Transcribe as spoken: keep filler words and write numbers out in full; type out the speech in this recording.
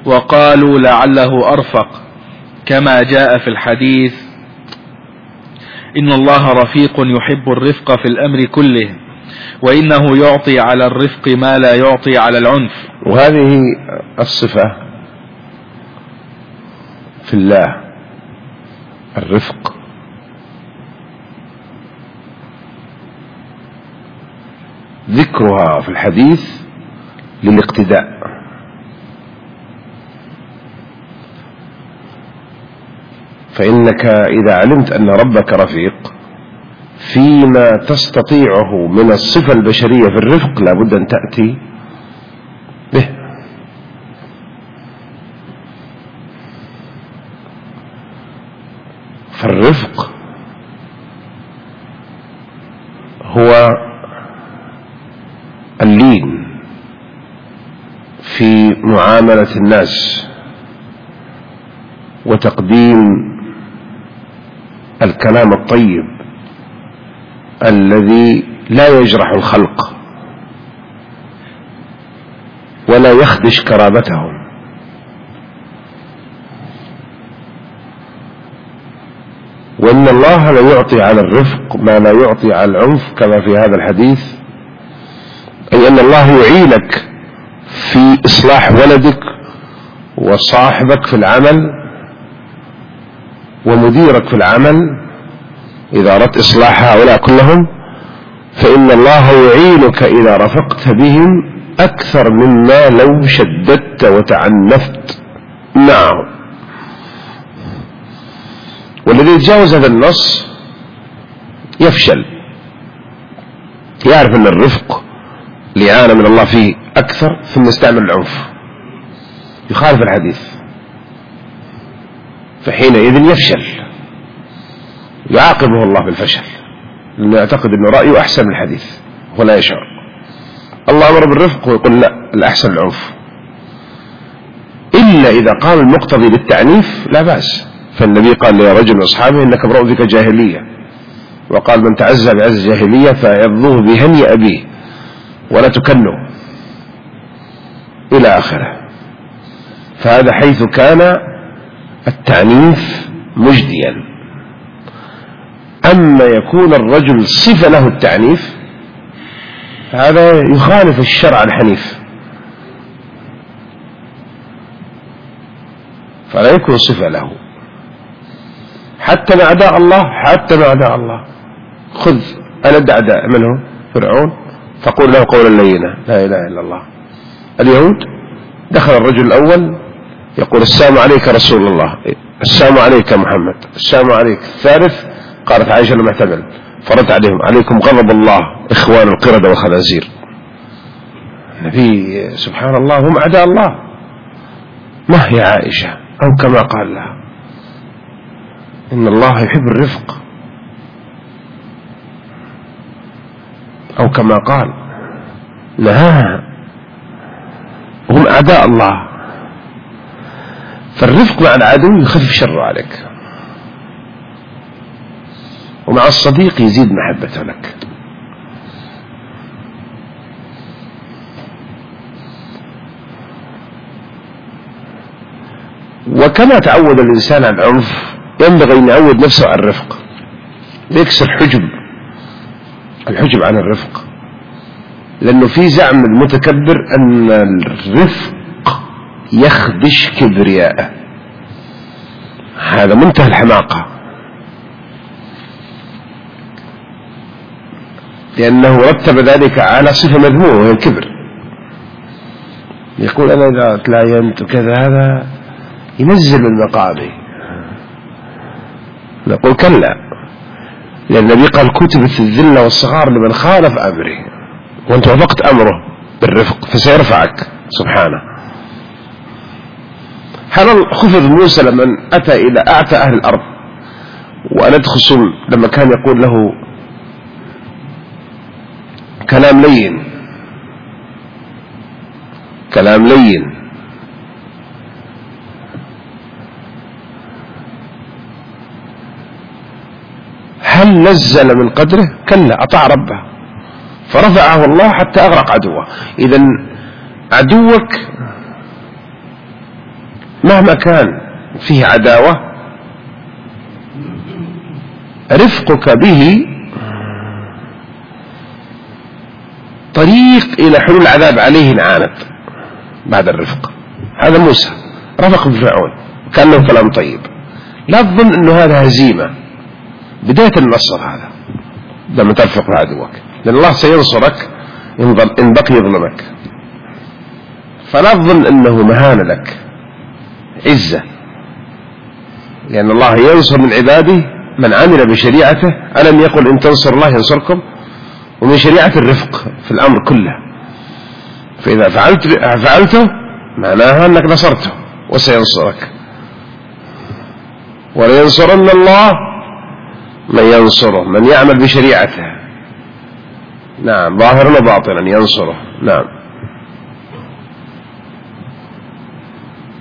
وقالوا لعله أرفق، كما جاء في الحديث: إن الله رفيق يحب الرفق في الأمر كله، وإنه يعطي على الرفق ما لا يعطي على العنف. وهذه الصفة في الله، الرفق، ذكرها في الحديث للاقتداء، فإنك إذا علمت أن ربك رفيق فيما تستطيعه من الصفة البشرية في الرفق لابد أن تأتي به. فالرفق هو اللين في معاملة الناس، وتقديم الكلام الطيب الذي لا يجرح الخلق ولا يخدش كرامتهم. وإن الله لا يعطي على الرفق ما لا يعطي على العنف، كما في هذا الحديث، أي أن الله يعينك في إصلاح ولدك وصاحبك في العمل ومديرك في العمل. إذا أردت إصلاح هؤلاء كلهم فإن الله يعينك إذا رفقت بهم أكثر مما لو شددت وتعنفت معهم. والذي يتجاوز هذا النص يفشل، يعرف أن الرفق الإعانة من الله فيه أكثر، ثم يستعمل العنف يخالف الحديث، فحينئذ يفشل، يعاقبه الله بالفشل، لأنه يعتقد أنه رأيه أحسن من الحديث ولا يشعر. الله أمر بالرفق ويقول لا، الأحسن العنف، إلا إذا قام المقتضي بالتعنيف لا بأس. فالنبي قال لرجل من أصحابه: إنك امرؤ بك جاهلية، وقال: من تعزى بعز جاهلية فيعظه بهني أبيه ولا تكنه، إلى آخره. فهذا حيث كان التعنيف مجديا. أما يكون الرجل صفة له التعنيف هذا يخالف الشرع الحنيف، فلا يكون صفة له حتى مع أعداء الله. حتى مع أعداء الله خذ ألد أعداء منه فرعون فقول له قولا لينا، لا إله إلا الله. اليهود دخل الرجل الأول يقول: السلام عليك رسول الله، السلام عليك محمد، السلام عليك. الثالث قالت عائشة المعتمل فرد عليهم: عليكم غضب الله إخوان القردة والخنازير. النبي سبحان الله هم أعداء الله. ما هي عائشة؟ أو كما قال لها: إن الله يحب الرفق، أو كما قال لا، هم أعداء الله. فالرفق مع العدو يخفف شره عليك، ومع الصديق يزيد محبته لك. وكما تعود الإنسان على العنف ينبغي أن يعود نفسه على الرفق، يكسر حجب الحجب عن الرفق، لأنه في زعم المتكبر أن الرفق يخدش كبرياءه. هذا منتهى الحماقة، لأنه رتب ذلك على صفة مذمومة وهي الكبر. يقول: أنا إذا تلاينت وكذا، هذا ينزل من مقامي. نقول: كلا، لأن النبي قال: كتبت الذلة والصغار لمن خالف أمري، وأنت وافقت أمره بالرفق فسيرفعك سبحانه. هل خفض موسى لما أتى إلى أعتى أهل الأرض وألد خصوم لما كان يقول له كلام لين كلام لين هل نزل من قدره؟ كلا، أطاع ربه فرفعه الله حتى أغرق عدوه. إذن عدوك مهما كان فيه عداوة رفقك به طريق إلى حلول العذاب عليه إن عاند بعد الرفق. هذا موسى رفق بفرعون كأنه كلام طيب. لا تظن أنه هذا هزيمة، بداية النصر هذا لما ترفق بعدوك، لأن الله سينصرك إن بقي يظلمك. فلا تظن أنه مهانة لك، عزة، لأن الله ينصر من عباده من عمل بشريعته. ألم يقل إن تنصر الله ينصركم؟ ومن شريعة الرفق في الأمر كله. فإذا فعلت فعلته معناها أنك نصرته وسينصرك. ولينصرن الله من ينصره، من يعمل بشريعته، نعم، ظاهرا وباطنا ينصره. نعم.